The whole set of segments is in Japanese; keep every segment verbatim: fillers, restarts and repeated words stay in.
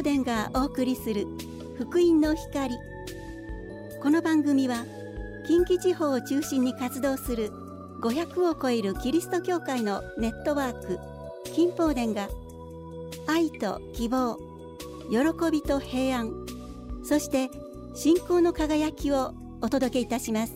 宝殿がお送りする福音の光。この番組は近畿地方を中心に活動するごひゃくを超えるキリスト教会のネットワーク金宝殿が愛と希望、喜びと平安、そして信仰の輝きをお届けいたします。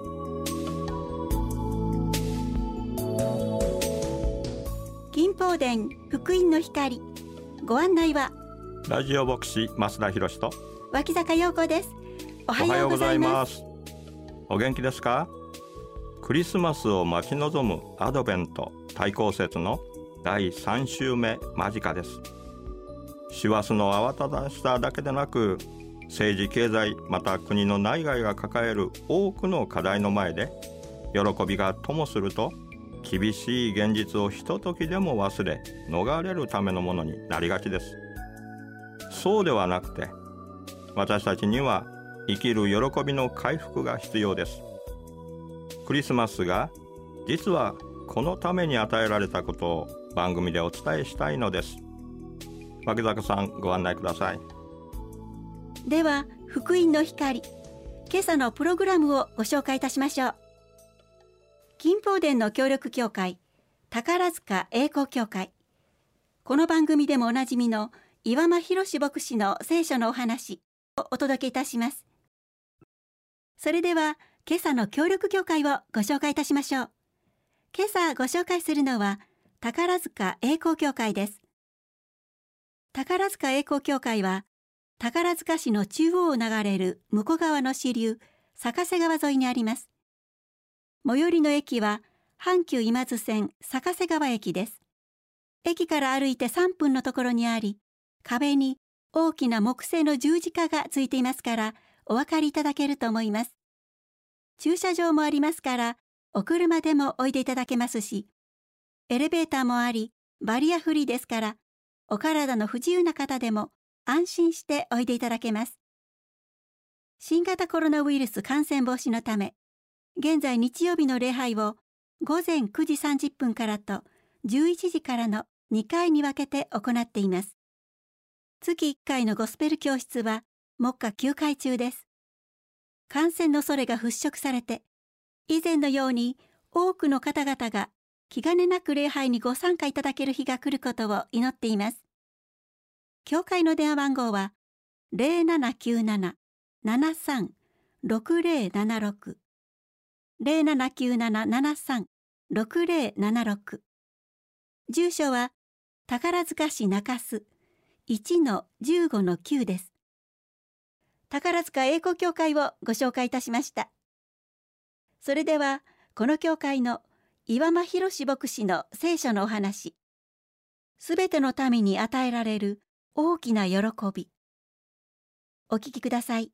金宝殿福音の光、ご案内はラジオ牧師増田博と脇坂陽子です。おはようございます。 お元気ですか？クリスマスを待ち望むアドベント対抗節のだいさん週目間近です。師走の慌ただしさだけでなく、政治経済また国の内外が抱える多くの課題の前で喜びがともすると、厳しい現実をひとときでも忘れ逃れるためのものになりがちです。そうではなくて、私たちには生きる喜びの回復が必要です。クリスマスが実はこのために与えられたことを番組でお伝えしたいのです。脇坂さん、ご案内ください。 では福音の光、今朝のプログラムをご紹介いたしましょう。金宝殿の協力協会宝塚栄光協会、この番組でもおなじみの岩間博牧師の聖書のお話をお届けいたします。それでは今朝の協力協会をご紹介いたしましょう。今朝ご紹介するのは宝塚栄光協会です。宝塚栄光協会は宝塚市の中央を流れる向こう側の支流坂瀬川沿いにあります。最寄りの駅は阪急今津線坂瀬川駅です。駅から歩いてさんぷんのところにあり、壁に大きな木製の十字架がついていますからお分かりいただけると思います。駐車場もありますからお車でもおいでいただけますし、エレベーターもありバリアフリーですから、お体の不自由な方でも安心しておいでいただけます。新型コロナウイルス感染防止のため、現在日曜日の礼拝をごぜんくじさんじゅっぷんからとじゅういちじからのにかいに分けて行っています。月いっかいのゴスペル教室は目下休会中です。感染の恐れが払拭されて、以前のように多くの方々が気兼ねなく礼拝にご参加いただける日が来ることを祈っています。教会の電話番号は ゼロななきゅうなな ななさん ろくゼロななろく ゼロななきゅうなな ななさん ろくゼロななろく、住所は宝塚市中洲 いちのじゅうごのきゅう です。宝塚栄光協会をご紹介いたしました。それではこの教会の岩間博牧師の聖書のお話、すべての民に与えられる大きな喜び、お聞きください。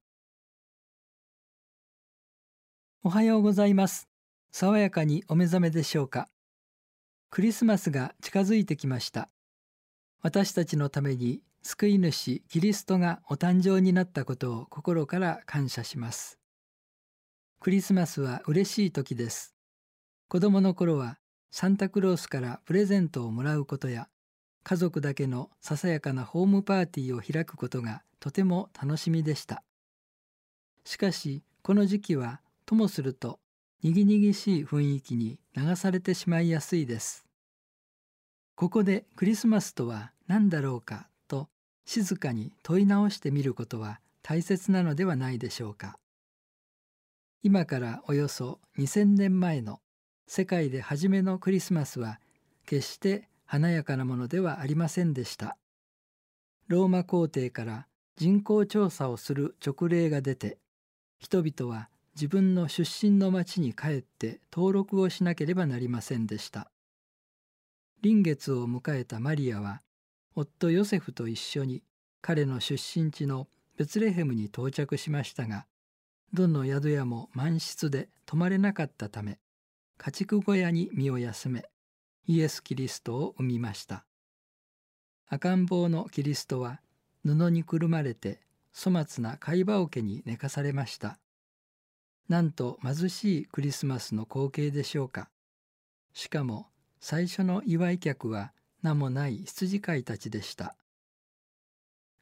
おはようございます。爽やかにお目覚めでしょうか。クリスマスが近づいてきました。私たちのために救い主キリストがお誕生になったことを心から感謝します。クリスマスは嬉しい時です。子供の頃はサンタクロースからプレゼントをもらうことや、家族だけのささやかなホームパーティーを開くことがとても楽しみでした。しかしこの時期はともするとにぎにぎしい雰囲気に流されてしまいやすいです。ここでクリスマスとは何だろうかと静かに問い直してみることは大切なのではないでしょうか。今からおよそにせんねんまえの世界で初めのクリスマスは決して華やかなものではありませんでした。ローマ皇帝から人口調査をする勅令が出て、人々は自分の出身の町に帰って登録をしなければなりませんでした。臨月を迎えたマリアは夫ヨセフと一緒に彼の出身地のベツレヘムに到着しましたが、どの宿屋も満室で泊まれなかったため、家畜小屋に身を休め、イエス・キリストを産みました。赤ん坊のキリストは布にくるまれて粗末な貝羽桶に寝かされました。なんと貧しいクリスマスの光景でしょうか。しかも最初の祝い客は名もない羊飼いたちでした。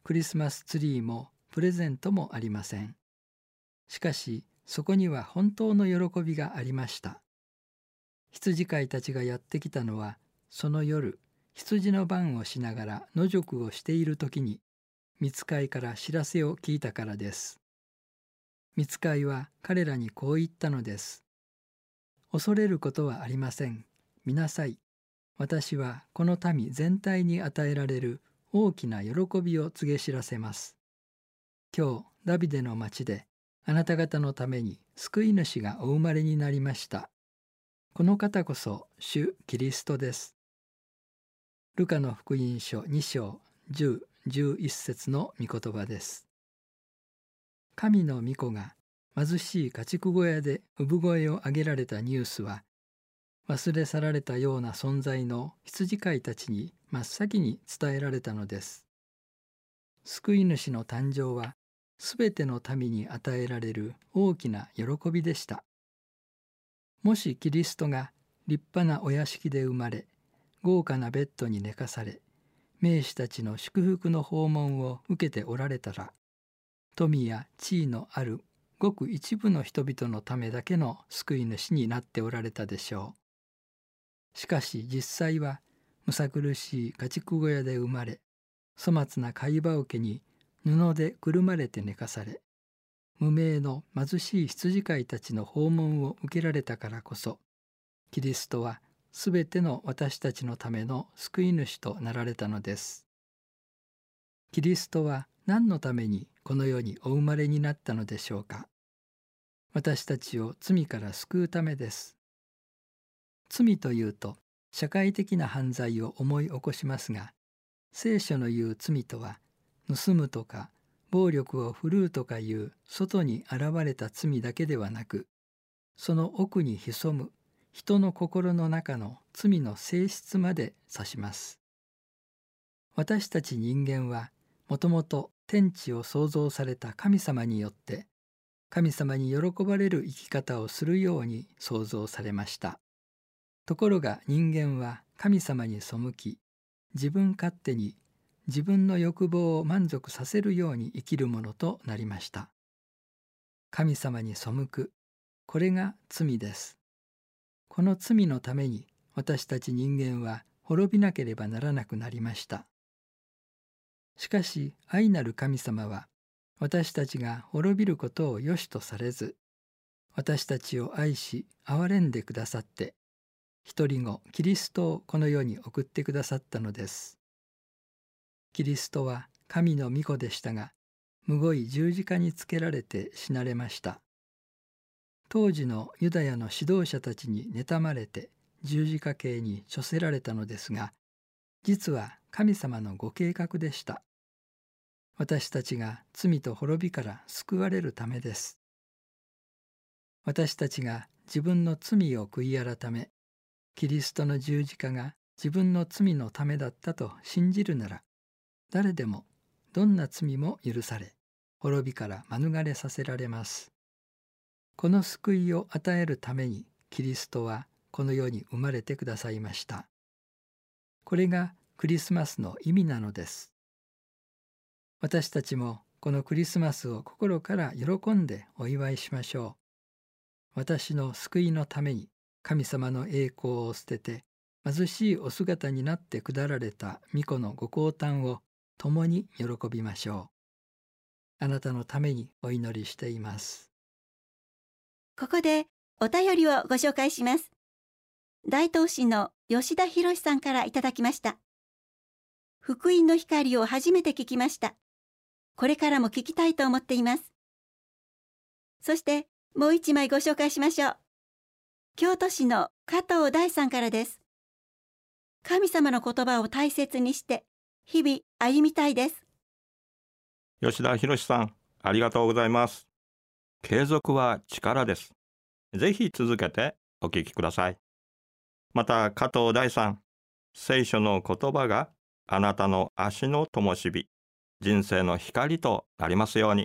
クリスマスツリーもプレゼントもありません。しかしそこには本当の喜びがありました。羊飼いたちがやってきたのは、その夜羊の番をしながら野宿をしている時に御使いから知らせを聞いたからです。御使いは彼らにこう言ったのです。恐れることはありません。見なさい。私はこの民全体に与えられる大きな喜びを告げ知らせます。今日ダビデの町であなた方のために救い主がお生まれになりました。この方こそ主キリストです。ルカの福音書に章じゅう、じゅういち節の御言葉です。神の御子が貧しい家畜小屋で産声を上げられたニュースは、忘れ去られたような存在の羊飼いたちに真っ先に伝えられたのです。救い主の誕生はすべての民に与えられる大きな喜びでした。もしキリストが立派なお屋敷で生まれ、豪華なベッドに寝かされ、名士たちの祝福の訪問を受けておられたら、富や地位のあるごく一部の人々のためだけの救い主になっておられたでしょう。しかし実際はむさ苦しい家畜小屋で生まれ、粗末な貝羽桶に布でくるまれて寝かされ、無名の貧しい羊飼いたちの訪問を受けられたからこそ、キリストはすべての私たちのための救い主となられたのです。キリストは何のためにこの世にお生まれになったのでしょうか。私たちを罪から救うためです。罪というと社会的な犯罪を思い起こしますが、聖書の言う罪とは、盗むとか暴力を振るうとかいう外に現れた罪だけではなく、その奥に潜む人の心の中の罪の性質まで指します。私たち人間はもともと天地を創造された神様によって、神様に喜ばれる生き方をするように創造されました。ところが人間は神様に背き、自分勝手に自分の欲望を満足させるように生きるものとなりました。神様に背く、これが罪です。この罪のために私たち人間は滅びなければならなくなりました。しかし愛なる神様は、私たちが滅びることを良しとされず、私たちを愛し憐れんでくださって、一人子キリストをこの世に送ってくださったのです。キリストは神の御子でしたが、むごい十字架につけられて死なれました。当時のユダヤの指導者たちに妬まれて十字架刑に処せられたのですが、実は神様のご計画でした。私たちが罪と滅びから救われるためです。私たちが自分の罪を悔い改め、キリストの十字架が自分の罪のためだったと信じるなら、誰でもどんな罪も許され、滅びから免れさせられます。この救いを与えるためにキリストはこの世に生まれてくださいました。これがクリスマスの意味なのです。私たちもこのクリスマスを心から喜んでお祝いしましょう。私の救いのために神様の栄光を捨てて貧しいお姿になって下られた御子のご降誕を共に喜びましょう。あなたのためにお祈りしています。 ここでお便りをご紹介します。大東市の吉田博さんからいただきました。福音の光を初めて聞きました。これからも聞きたいと思っています。そしてもう一枚ご紹介しましょう。京都市の加藤大さんからです。神様の言葉を大切にして日々歩みたいです。 吉田博さん、ありがとうございます。継続は力です。ぜひ続けてお聞きください。また加藤大さん、聖書の言葉があなたの足の灯火、人生の光となりますように。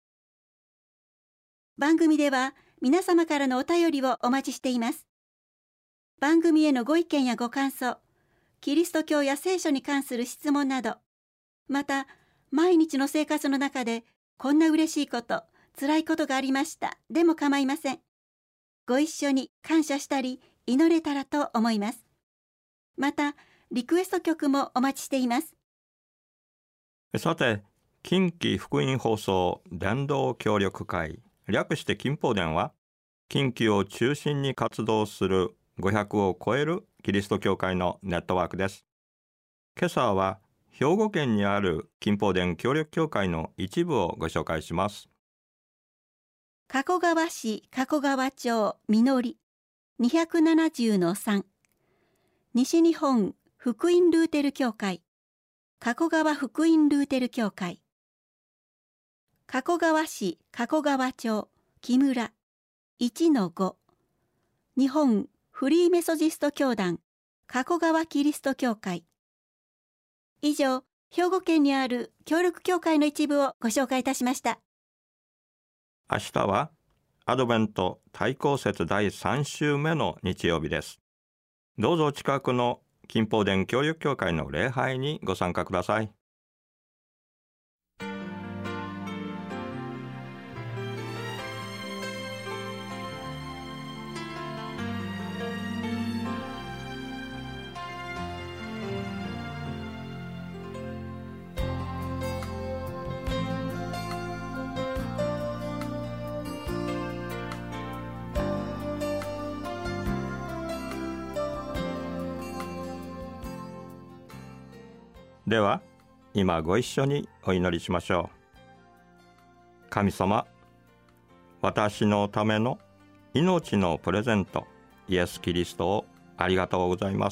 番組では皆様からのお便りをお待ちしています。番組へのご意見やご感想、キリスト教や聖書に関する質問など、また毎日の生活の中でこんな嬉しいこと、辛いことがありました。でも構いません。ご一緒に感謝したり祈れたらと思います。また、リクエスト曲もお待ちしています。 さて、近畿福音放送伝道協力会、略して近報伝は、近畿を中心に活動するごひゃくを超えるキリスト教会のネットワークです。今朝は兵庫県にある近報伝協力協会の一部をご紹介します。 加古川市加古川町みのり にひゃくななじゅうのさん 西日本福音ルーテル教会加古川福音ルーテル教会、加古川市加古川町木村 いちのご 日本フリーメソジスト教団加古川キリスト教会。以上、兵庫県にある協力教会の一部をご紹介いたしました。 明日はアドベント対抗節だいさん週目の日曜日です。どうぞ近くの近報伝協力教会の礼拝にご参加ください。では、今ご一緒にお祈りしましょう。神様、私のための命のプレゼント、イエス・キリストをありがとうございます。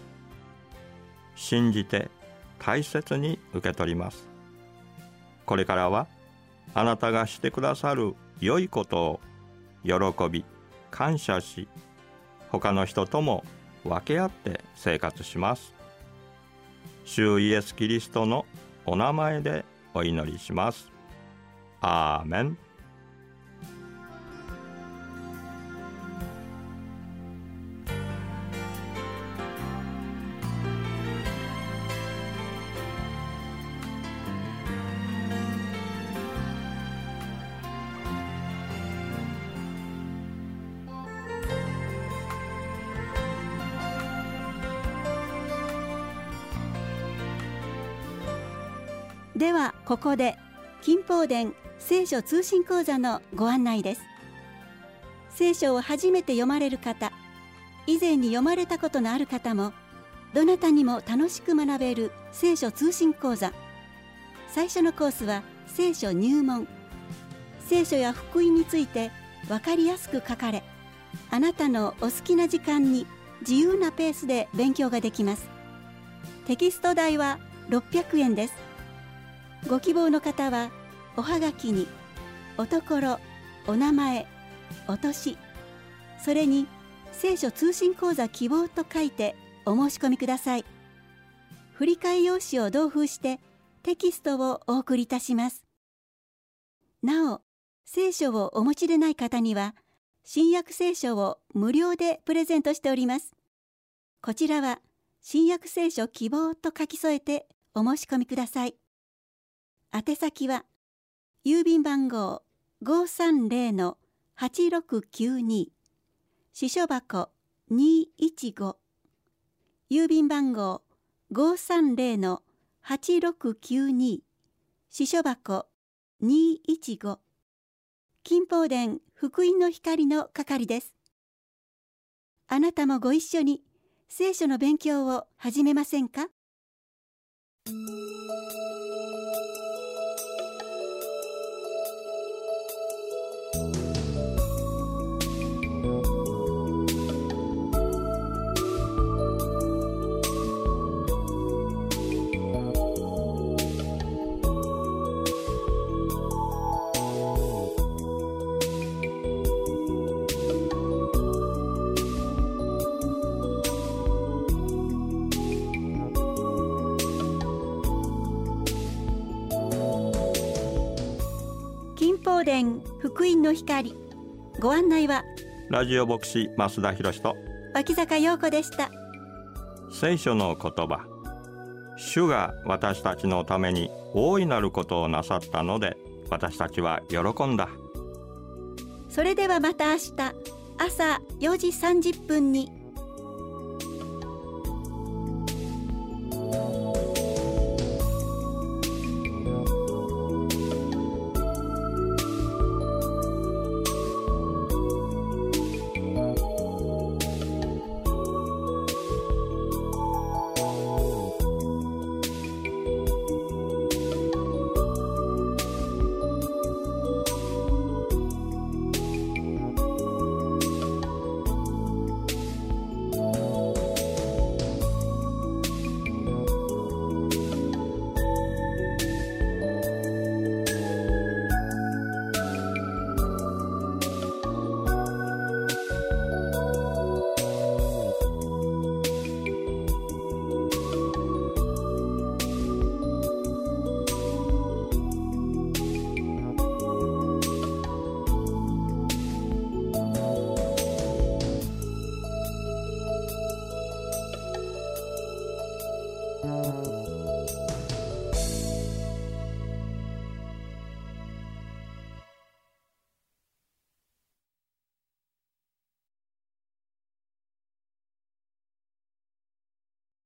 信じて大切に受け取ります。これからは、あなたがしてくださる良いことを喜び、感謝し、他の人とも分け合って生活します。主イエス・キリストのお名前でお祈りします。アーメン。 ではここで近報伝聖書通信講座のご案内です。聖書を初めて読まれる方、以前に読まれたことのある方も、どなたにも楽しく学べる聖書通信講座。最初のコースは聖書入門。聖書や福音について分かりやすく書かれ、あなたのお好きな時間に自由なペースで勉強ができます。テキスト代はろっぴゃくえんです。ご希望の方はおはがきにおところ、お名前、お年、それに聖書通信講座希望と書いてお申し込みください。振り替え用紙を同封してテキストをお送りいたします。なお、聖書をお持ちでない方には新約聖書を無料でプレゼントしております。こちらは新約聖書希望と書き添えてお申し込みください。宛先は郵便番号 ごさんぜろのはちろくきゅうに 支所箱にいちご、郵便番号 ごさんぜろのはちろくきゅうに 支所箱にいちご、近報伝福音の光の係です。あなたもご一緒に聖書の勉強を始めませんか？近報伝福音の光、ご案内はラジオ牧師増田博と脇坂陽子でした。 聖書の言葉、 主が私たちのために大いなることをなさったので、私たちは喜んだ。 それではまた明日朝よじさんじゅっぷんに